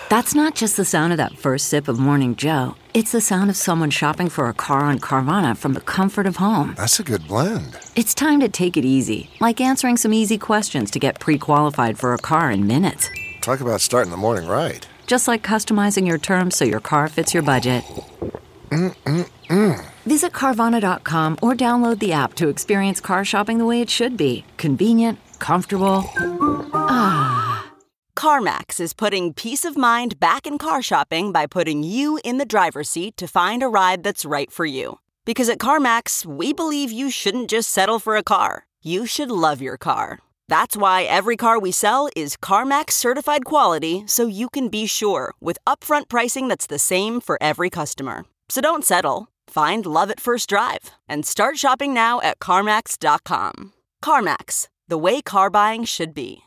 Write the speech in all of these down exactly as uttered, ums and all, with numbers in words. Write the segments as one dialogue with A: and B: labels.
A: That's not just the sound of that first sip of Morning Joe. It's the sound of someone shopping for a car on Carvana from the comfort of home.
B: That's a good blend.
A: It's time to take it easy, like answering some easy questions to get pre-qualified for a car in minutes.
B: Talk about starting the morning right.
A: Just like customizing your terms so your car fits your budget.
B: Mm-mm-mm.
A: Visit Carvana dot com or download the app to experience car shopping the way it should be. Convenient, comfortable. Ah.
C: CarMax is putting peace of mind back in car shopping by putting you in the driver's seat to find a ride that's right for you. Because at CarMax, we believe you shouldn't just settle for a car. You should love your car. That's why every car we sell is CarMax certified quality, so you can be sure with upfront pricing that's the same for every customer. So don't settle. Find love at first drive and start shopping now at CarMax dot com. CarMax, the way car buying should be.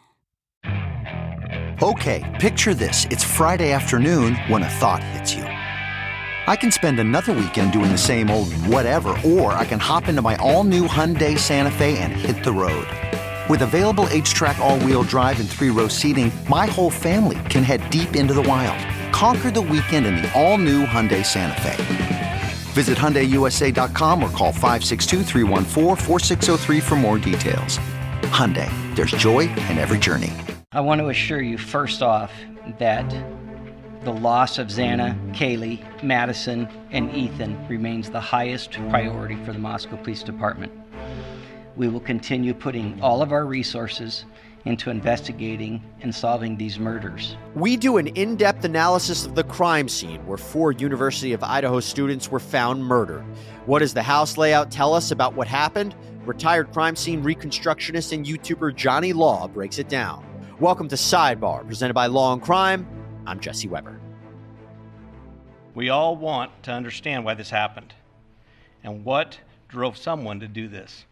D: Okay, picture this. It's Friday afternoon when a thought hits you. I can spend another weekend doing the same old whatever, or I can hop into my all-new Hyundai Santa Fe and hit the road. With available H-Track all-wheel drive and three-row seating, my whole family can head deep into the wild. Conquer the weekend in the all-new Hyundai Santa Fe. Visit Hyundai U S A dot com or call five six two, three one four, four six zero three for more details. Hyundai, there's joy in every journey.
E: I want to assure you, first off, that the loss of Xana, Kaylee, Madison, and Ethan remains the highest priority for the Moscow Police Department. We will continue putting all of our resources into investigating and solving these murders.
F: We do an in-depth analysis of the crime scene where four University of Idaho students were found murdered. What does the house layout tell us about what happened? Retired crime scene reconstructionist and YouTuber Johnny Law breaks it down. Welcome to Sidebar, presented by Law and Crime. I'm Jesse Weber.
G: We all want to understand why this happened and what drove someone to do this.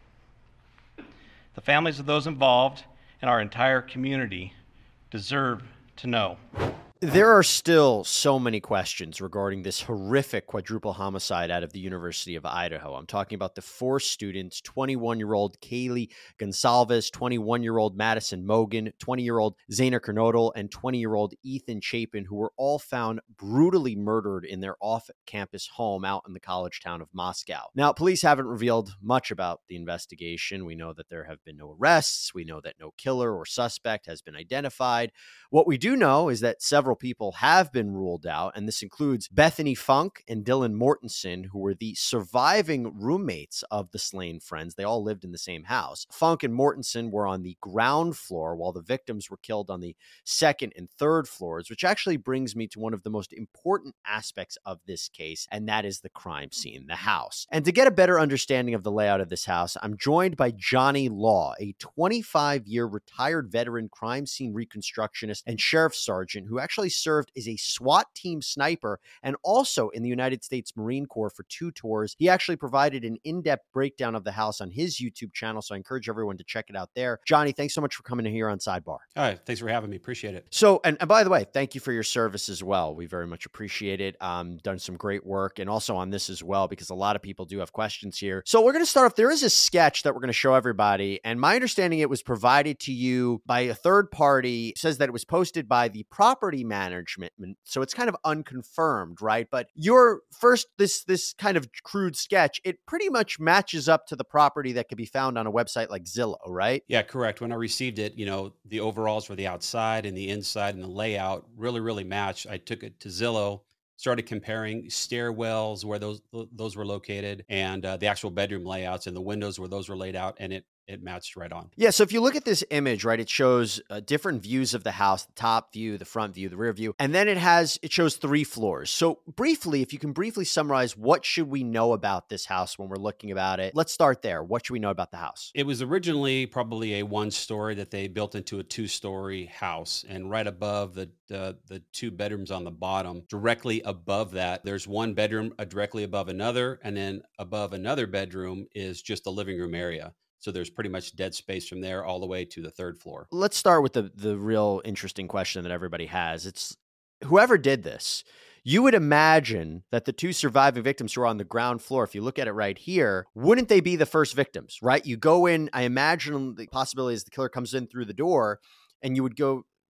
G: The families of those involved and our entire community deserve to know.
F: There are still so many questions regarding this horrific quadruple homicide out of the University of Idaho. I'm talking about the four students, twenty-one-year-old Kaylee Gonsalves, twenty-one-year-old Madison Mogen, twenty-year-old Xana Kernodle, and twenty-year-old Ethan Chapin, who were all found brutally murdered in their off-campus home out in the college town of Moscow. Now, police haven't revealed much about the investigation. We know that there have been no arrests. We know that no killer or suspect has been identified. What we do know is that several people have been ruled out, and this includes Bethany Funk and Dylan Mortensen, who were the surviving roommates of the slain friends. They all lived in the same house. Funk and Mortensen were on the ground floor, while the victims were killed on the second and third floors, which actually brings me to one of the most important aspects of this case, and that is the crime scene, the house. And to get a better understanding of the layout of this house, I'm joined by Johnny Law, a twenty-five-year retired veteran crime scene reconstructionist and sheriff sergeant who actually served as a SWAT team sniper and also in the United States Marine Corps for two tours. He actually provided an in-depth breakdown of the house on his YouTube channel, so I encourage everyone to check it out there. Johnny, thanks so much for coming in here on Sidebar.
H: All right, thanks for having me. Appreciate it.
F: So, and, and by the way, thank you for your service as well. We very much appreciate it. Um, done some great work, and also on this as well, because a lot of people do have questions here. So we're going to start off. There is a sketch that we're going to show everybody, and my understanding it was provided to you by a third party. It says that it was posted by the property management, so it's kind of unconfirmed, right? But your first, this this kind of crude sketch, it pretty much matches up to the property that could be found on a website like Zillow, right?
H: Yeah, correct. When I received it, you know, the overalls for the outside and the inside and the layout really, really matched. I took it to Zillow, started comparing stairwells where those those were located and uh, the actual bedroom layouts and the windows where those were laid out, and it it matched right on.
F: Yeah. So if you look at this image, right, it shows uh, different views of the house, the top view, the front view, the rear view, and then it has, it shows three floors. So briefly, if you can briefly summarize, what should we know about this house when we're looking about it? Let's start there. What should we know about the house?
H: It was originally probably a one story that they built into a two story house. And right above the, the, the two bedrooms on the bottom, directly above that, there's one bedroom uh, directly above another. And then above another bedroom is just the living room area. So there's pretty much dead space from there all the way to the third floor.
F: Let's start with the the real interesting question that everybody has. It's whoever did this, you would imagine that the two surviving victims who are on the ground floor, if you look at it right here, wouldn't they be the first victims, right? You go in, I imagine the possibility is the killer comes in through the door and you would go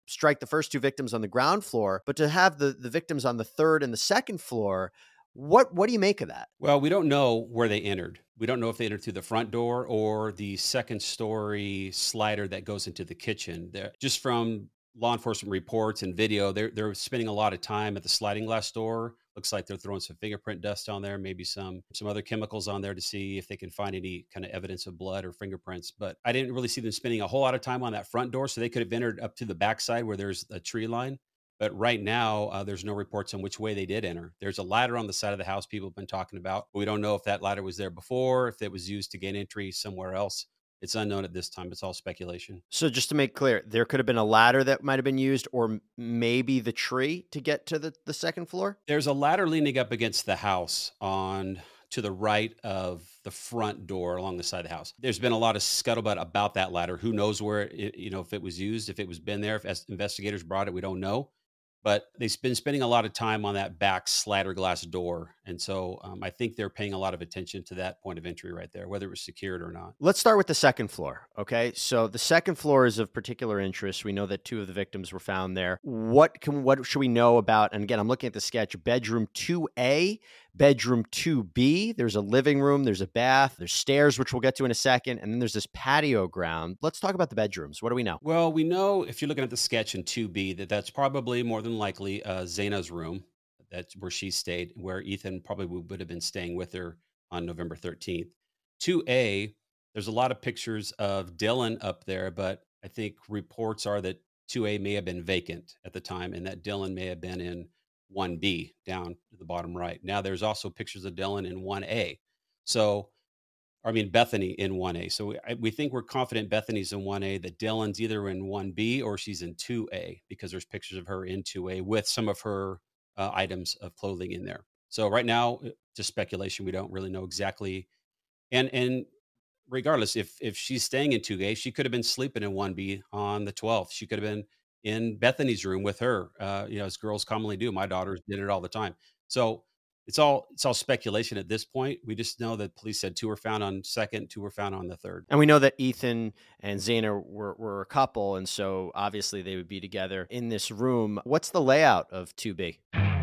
F: strike the first two victims on the ground floor, but to have the, the victims on the third and the second floor, what what do you make of that?
H: Well, we don't know where they entered. We don't know if they entered through the front door or the second story slider that goes into the kitchen. They're, just from law enforcement reports and video, they're, they're spending a lot of time at the sliding glass door. Looks like they're throwing some fingerprint dust on there, maybe some some other chemicals on there to see if they can find any kind of evidence of blood or fingerprints. But I didn't really see them spending a whole lot of time on that front door, so they could have entered up to the backside where there's a tree line. But right now, uh, there's no reports on which way they did enter. There's a ladder on the side of the house people have been talking about. We don't know if that ladder was there before, if it was used to gain entry somewhere else. It's unknown at this time. It's all speculation.
F: So just to make clear, there could have been a ladder that might have been used, or m- maybe the tree to get to the, the second floor?
H: There's a ladder leaning up against the house on to the right of the front door along the side of the house. There's been a lot of scuttlebutt about that ladder. Who knows where, it, you know, if it was used, if it was been there, if as investigators brought it, we don't know. But they've been spending a lot of time on that back slider glass door. And so um, I think they're paying a lot of attention to that point of entry right there, whether it was secured or not.
F: Let's start with the second floor. Okay. So the second floor is of particular interest. We know that two of the victims were found there. What can, what should we know about? And again, I'm looking at the sketch, bedroom two A, bedroom two B. There's a living room, there's a bath, there's stairs, which we'll get to in a second. And then there's this patio ground. Let's talk about the bedrooms. What do we know?
H: Well, we know if you're looking at the sketch in two B, that that's probably more than likely uh, Zaina's room. That's where she stayed, where Ethan probably would have been staying with her on November thirteenth. two A, there's a lot of pictures of Dylan up there, but I think reports are that two A may have been vacant at the time and that Dylan may have been in one B down to the bottom right. Now there's also pictures of Dylan in one A. So, I mean, Bethany in one A. So we, I, we think we're confident Bethany's in one A, that Dylan's either in one B or she's in two A because there's pictures of her in two A with some of her uh, items of clothing in there. So right now, just speculation. We don't really know exactly. And, and regardless, if, if she's staying in two A, she could have been sleeping in one B on the twelfth. She could have been in Bethany's room with her, uh, you know, as girls commonly do. My daughters did it all the time. So it's all it's all speculation at this point. We just know that police said two were found on second, two were found on the third.
F: And we know that Ethan and Zaina were, were a couple, and so obviously they would be together in this room. What's the layout of two B?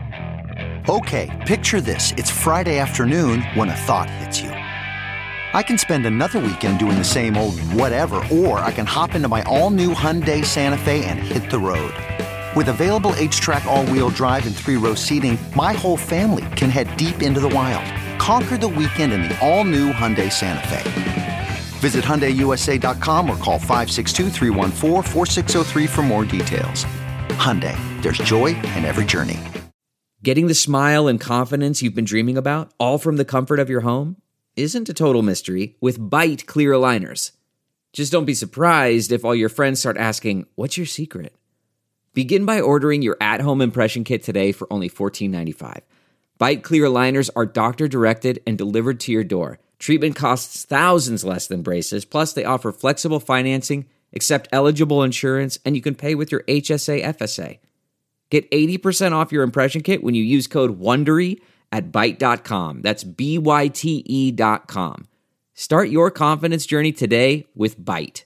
D: Okay, picture this. It's Friday afternoon when a thought hits you. I can spend another weekend doing the same old whatever, or I can hop into my all-new Hyundai Santa Fe and hit the road. With available H-Track all-wheel drive and three-row seating, my whole family can head deep into the wild. Conquer the weekend in the all-new Hyundai Santa Fe. Visit Hyundai U S A dot com or call five six two, three one four, four six zero three for more details. Hyundai, there's joy in every journey.
I: Getting the smile and confidence you've been dreaming about, all from the comfort of your home, isn't a total mystery with Byte clear aligners. Just don't be surprised if all your friends start asking, "What's your secret?" Begin by ordering your at-home impression kit today for only fourteen ninety-five. Byte clear aligners are doctor-directed and delivered to your door. Treatment costs thousands less than braces, plus they offer flexible financing, accept eligible insurance, and you can pay with your H S A F S A. Get eighty percent off your impression kit when you use code WONDERY at byte dot com. That's B Y T E dot com. Start your confidence journey today with Byte.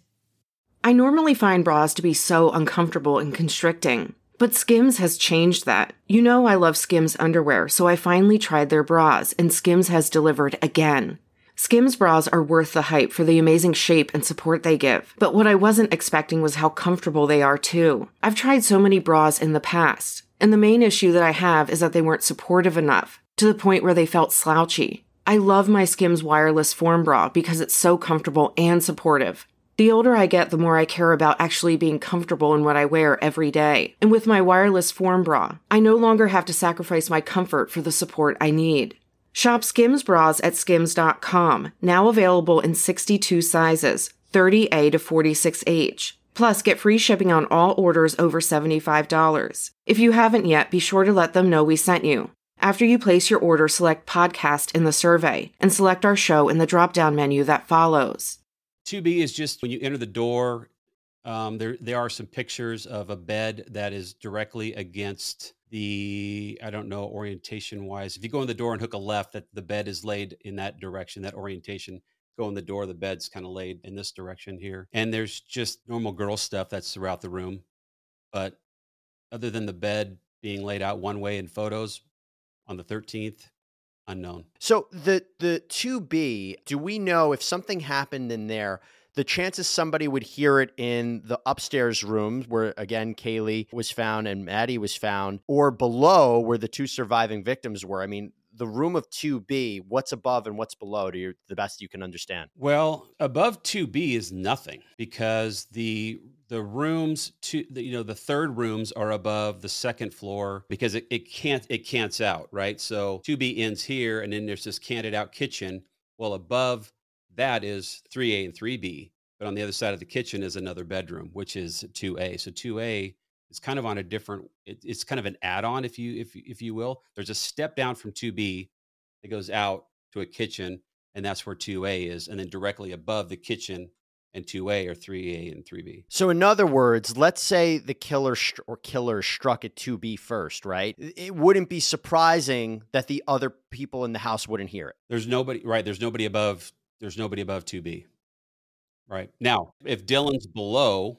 J: I normally find bras to be so uncomfortable and constricting, but Skims has changed that. You know I love Skims underwear, so I finally tried their bras, and Skims has delivered again. Skims bras are worth the hype for the amazing shape and support they give, but what I wasn't expecting was how comfortable they are too. I've tried so many bras in the past, and the main issue that I have is that they weren't supportive enough, to the point where they felt slouchy. I love my Skims wireless form bra because it's so comfortable and supportive. The older I get, the more I care about actually being comfortable in what I wear every day. And with my wireless form bra, I no longer have to sacrifice my comfort for the support I need. Shop Skims bras at skims dot com, now available in sixty-two sizes, thirty A to forty-six H. Plus, get free shipping on all orders over seventy-five dollars. If you haven't yet, be sure to let them know we sent you. After you place your order, select podcast in the survey and select our show in the drop-down menu that follows.
H: two B is just when you enter the door, um, there there are some pictures of a bed that is directly against the, I don't know, orientation-wise. If you go in the door and hook a left, that the bed is laid in that direction, that orientation. Go in the door, the bed's kind of laid in this direction here. And there's just normal girl stuff that's throughout the room. But other than the bed being laid out one way in photos on the thirteenth, unknown.
F: So the the two B, do we know if something happened in there, the chances somebody would hear it in the upstairs rooms where, again, Kaylee was found and Maddie was found, or below where the two surviving victims were? I mean, the room of two B, what's above and what's below, to you, the best you can understand?
H: Well, above two B is nothing because the the rooms to the, you know the third rooms are above the second floor because it, it can't it cants out, right? So two B ends here, and then there's this canted out kitchen. Well, above that is three A and three B, but on the other side of the kitchen is another bedroom, which is two A. So two A is kind of on a different. It, it's kind of an add-on, if you if if you will. There's a step down from two B that goes out to a kitchen, and that's where two A is, and then directly above the kitchen and two A are three A and three B.
F: So in other words, let's say the killer st- or killers struck at two B first, right? It wouldn't be surprising that the other people in the house wouldn't hear it.
H: There's nobody, right? There's nobody above, there's nobody above two B, right? Now, if Dylan's below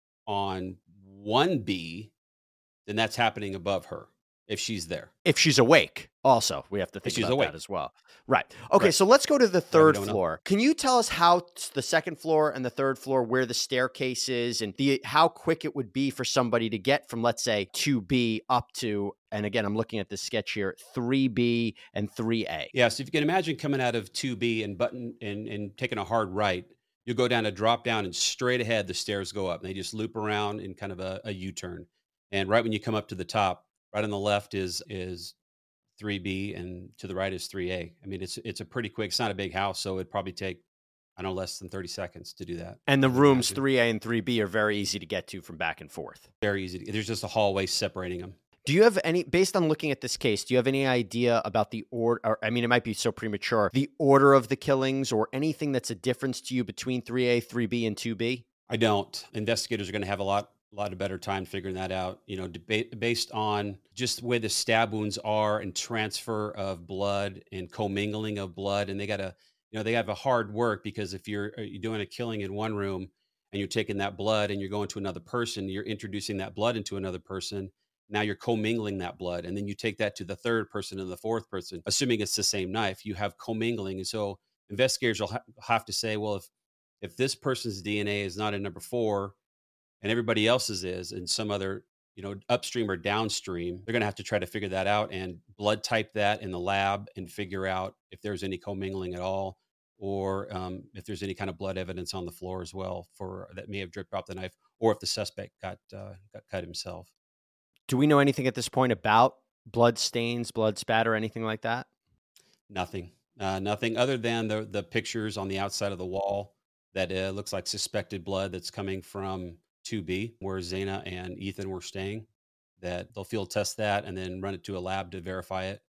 H: on one B, then that's happening above her if she's there.
F: If she's awake, also, we have to think
H: she's
F: about
H: awake.
F: that as well. Right. Okay,
H: Right.
F: so let's go to the third
H: don't know.
F: floor. Can you tell us how t- the second floor and the third floor, where the staircase is, and the how quick it would be for somebody to get from, let's say, two B up to, and again, I'm looking at this sketch here, three B and three A.
H: Yeah, so if you can imagine coming out of two B and button and, and taking a hard right, you go down a drop down and straight ahead, the stairs go up. And they just loop around in kind of a, a U-turn. And right when you come up to the top, right on the left is is three B and to the right is three A. I mean, it's it's a pretty quick, it's not a big house, so it'd probably take, I don't know, less than thirty seconds to do that.
F: And the
H: I would
F: rooms
H: imagine.
F: three A and three B are very easy to get to from back and forth.
H: Very easy. to- There's just a hallway separating them.
F: Do you have any, based on looking at this case, do you have any idea about the order, or I mean, it might be so premature, the order of the killings or anything that's a difference to you between three A, three B, and two B?
H: I don't. Investigators are going to have a lot, a lot of better time figuring that out. You know, debate based on just where the stab wounds are and transfer of blood and commingling of blood, and they got to, you know, they have a hard work because if you're uh, you're doing a killing in one room and you're taking that blood and you're going to another person, you're introducing that blood into another person. Now you're commingling that blood, and then you take that to the third person and the fourth person, assuming it's the same knife. You have commingling, and so investigators will ha- have to say, well, if if this person's D N A is not in number four and everybody else's is in some other, you know, upstream or downstream, they're going to have to try to figure that out and blood type that in the lab and figure out if there's any commingling at all, or um, if there's any kind of blood evidence on the floor as well for that may have dripped off the knife, or if the suspect got uh, got cut himself.
F: Do we know anything at this point about blood stains, blood spatter, anything like that?
H: Nothing, uh, nothing other than the the pictures on the outside of the wall that uh, looks like suspected blood that's coming from two B, where Zaina and Ethan were staying. That they'll field test that and then run it to a lab to verify it.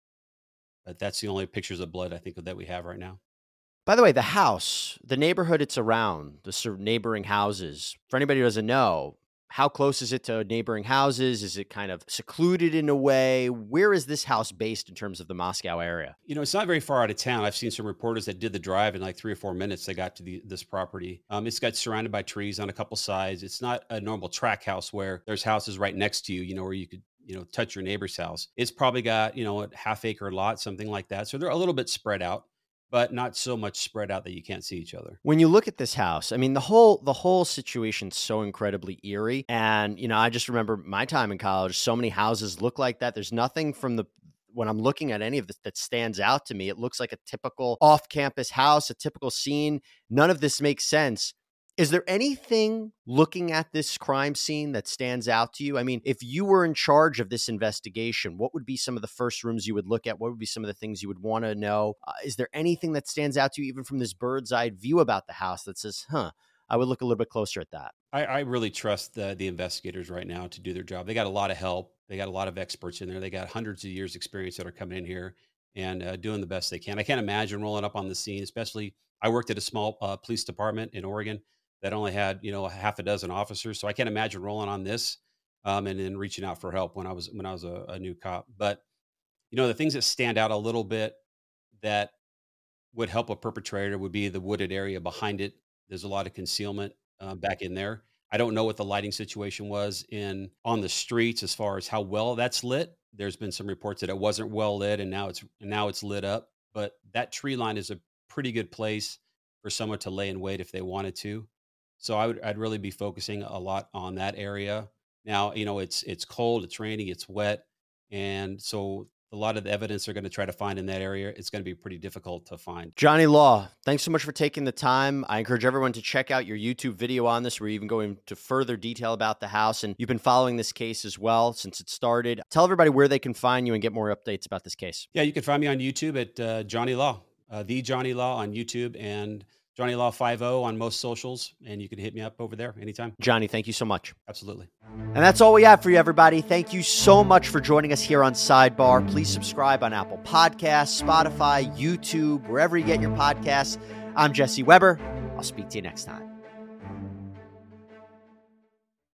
H: But that's the only pictures of blood I think that we have right now.
F: By the way, the house, the neighborhood it's around, the sur- neighboring houses, for anybody who doesn't know, how close is it to neighboring houses? Is it kind of secluded in a way? Where is this house based in terms of the Moscow area?
H: You know, it's not very far out of town. I've seen some reporters that did the drive in like three or four minutes. They got to the, this property. Um, it's got surrounded by trees on a couple sides. It's not a normal tract house where there's houses right next to you, you know, where you could, you know, touch your neighbor's house. It's probably got, you know, a half acre lot, something like that. So they're a little bit spread out, but not so much spread out that you can't see each other.
F: When you look at this house, I mean, the whole the whole situation's so incredibly eerie. And, you know, I just remember my time in college, so many houses look like that. There's nothing from the, when I'm looking at any of this that stands out to me. It looks like a typical off-campus house, a typical scene. None of this makes sense. Is there anything looking at this crime scene that stands out to you? I mean, if you were in charge of this investigation, what would be some of the first rooms you would look at? What would be some of the things you would want to know? Uh, is there anything that stands out to you, even from this bird's eye view about the house, that says, huh, I would look a little bit closer at that?
H: I, I really trust the, the investigators right now to do their job. They got a lot of help. They got a lot of experts in there. They got hundreds of years experience that are coming in here and uh, doing the best they can. I can't imagine rolling up on the scene, especially I worked at a small uh, police department in Oregon that only had, you know, a half a dozen officers. So I can't imagine rolling on this um, and then reaching out for help when I was when I was a, a new cop. But, you know, the things that stand out a little bit that would help a perpetrator would be the wooded area behind it. There's a lot of concealment uh, back in there. I don't know what the lighting situation was in on the streets as far as how well that's lit. There's been some reports that it wasn't well lit and now it's and now it's lit up. But that tree line is a pretty good place for someone to lay in wait if they wanted to. So I would I'd really be focusing a lot on that area. Now, you know, it's it's cold, it's raining, it's wet, and so a lot of the evidence they're going to try to find in that area, it's going to be pretty difficult to find.
F: Johnny Law, thanks so much for taking the time. I encourage everyone to check out your YouTube video on this, where you even go into further detail about the house. And you've been following this case as well since it started. Tell everybody where they can find you and get more updates about this case.
H: Yeah, you can find me on YouTube at uh, Johnny Law, uh, The Johnny Law on YouTube, and Johnny Law fifty on most socials, and you can hit me up over there anytime.
F: Johnny, thank you so much.
H: Absolutely.
F: And that's all we have for you, everybody. Thank you so much for joining us here on Sidebar. Please subscribe on Apple Podcasts, Spotify, YouTube, wherever you get your podcasts. I'm Jesse Weber. I'll speak to you next time.